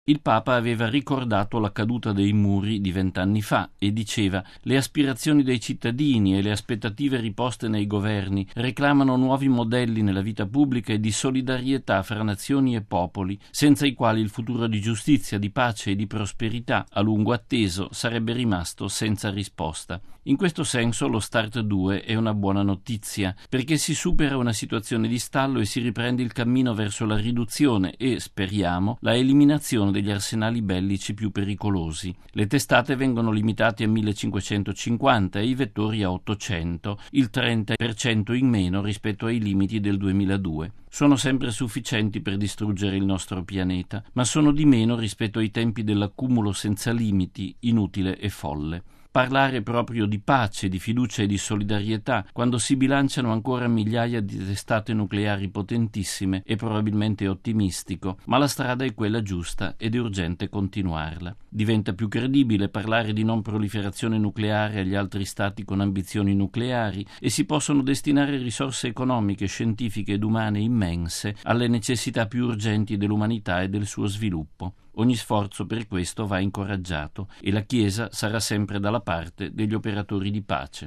Il Papa aveva ricordato la caduta dei muri di 20 anni fa e diceva: le aspirazioni dei cittadini e le aspettative riposte nei governi reclamano nuovi modelli nella vita pubblica e di solidarietà fra nazioni e popoli, senza i quali il futuro di giustizia, di pace e di prosperità, a lungo atteso, sarebbe rimasto senza risposta. In questo senso lo START 2 è una buona notizia, perché si supera una situazione di stallo e si riprende il cammino verso la riduzione e, speriamo, la eliminazione degli arsenali bellici più pericolosi. Le testate vengono limitate a 1550 e i vettori a 800, il 30% in meno rispetto ai limiti del 2002. Sono sempre sufficienti per distruggere il nostro pianeta, ma sono di meno rispetto ai tempi dell'accumulo senza limiti, inutile e folle. Parlare proprio di pace, di fiducia e di solidarietà quando si bilanciano ancora migliaia di testate nucleari potentissime è probabilmente ottimistico, ma la strada è quella giusta ed è urgente continuarla. Diventa più credibile parlare di non proliferazione nucleare agli altri stati con ambizioni nucleari e si possono destinare risorse economiche, scientifiche ed umane immense alle necessità più urgenti dell'umanità e del suo sviluppo. Ogni sforzo per questo va incoraggiato e la Chiesa sarà sempre dalla parte degli operatori di pace.